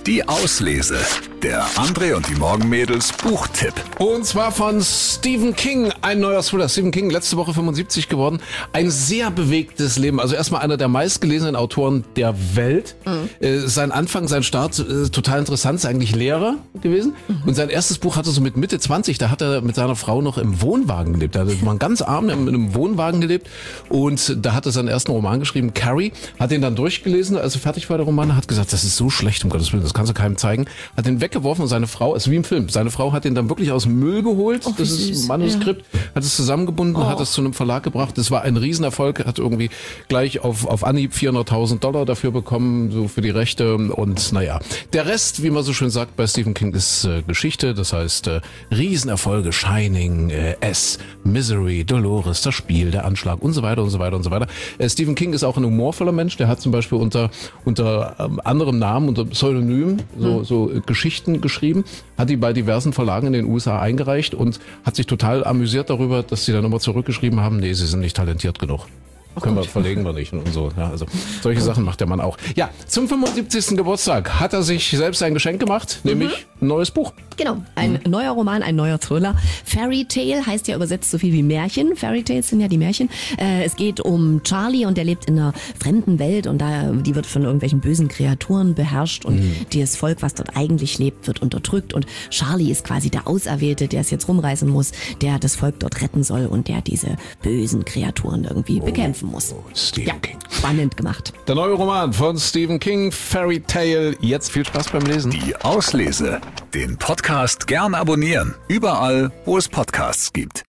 Die Auslese. Der André und die Morgenmädels Buchtipp. Und zwar von Stephen King, ein neuer Thriller. Stephen King, letzte Woche 75 geworden. Ein sehr bewegtes Leben. Also erstmal einer der meistgelesenen Autoren der Welt. Sein Anfang, sein Start, total interessant. Ist eigentlich Lehrer gewesen. Und sein erstes Buch hatte so mit Mitte 20, da hat er mit seiner Frau noch im Wohnwagen gelebt. Da war ganz arm, in einem Wohnwagen gelebt. Und da hat er seinen ersten Roman geschrieben, Carrie. Hat ihn dann durchgelesen, als er fertig war, der Roman. Hat gesagt, das ist so schlecht, um Gottes Willen, das kannst du keinem zeigen. Hat den weggeworfen und seine Frau, ist wie im Film, seine Frau hat ihn dann wirklich aus dem Müll geholt, das ist Manuskript, hat es zusammengebunden, hat es zu einem Verlag gebracht. Das war ein Riesenerfolg, hat irgendwie gleich auf Anhieb $400.000 dafür bekommen, so für die Rechte. Und naja, der Rest, wie man so schön sagt bei Stephen King, ist Geschichte. Das heißt, Riesenerfolge, Shining, S, Misery, Dolores, das Spiel, der Anschlag und so weiter und so weiter und so weiter. Stephen King ist auch ein humorvoller Mensch, der hat zum Beispiel unter anderem Namen, unter Pseudonym so Geschichten geschrieben, hat die bei diversen Verlagen in den USA eingereicht und hat sich total amüsiert darüber, dass sie dann immer zurückgeschrieben haben, nee, sie sind nicht talentiert genug. Können wir, verlegen wir nicht und so. Ja, also solche Sachen macht der Mann auch. Ja, zum 75. Geburtstag hat er sich selbst ein Geschenk gemacht, nämlich ein neues Buch. Genau, ein neuer Roman, ein neuer Thriller. Fairy Tale heißt ja übersetzt so viel wie Märchen. Fairy Tales sind ja die Märchen. Es geht um Charlie und der lebt in einer fremden Welt und die wird von irgendwelchen bösen Kreaturen beherrscht und das Volk, was dort eigentlich lebt, wird unterdrückt und Charlie ist quasi der Auserwählte, der es jetzt rumreißen muss, der das Volk dort retten soll und der diese bösen Kreaturen irgendwie bekämpfen muss. Stephen King. Spannend gemacht. Der neue Roman von Stephen King, Fairy Tale. Jetzt viel Spaß beim Lesen. Die Auslese. Den Podcast gern abonnieren. Überall, wo es Podcasts gibt.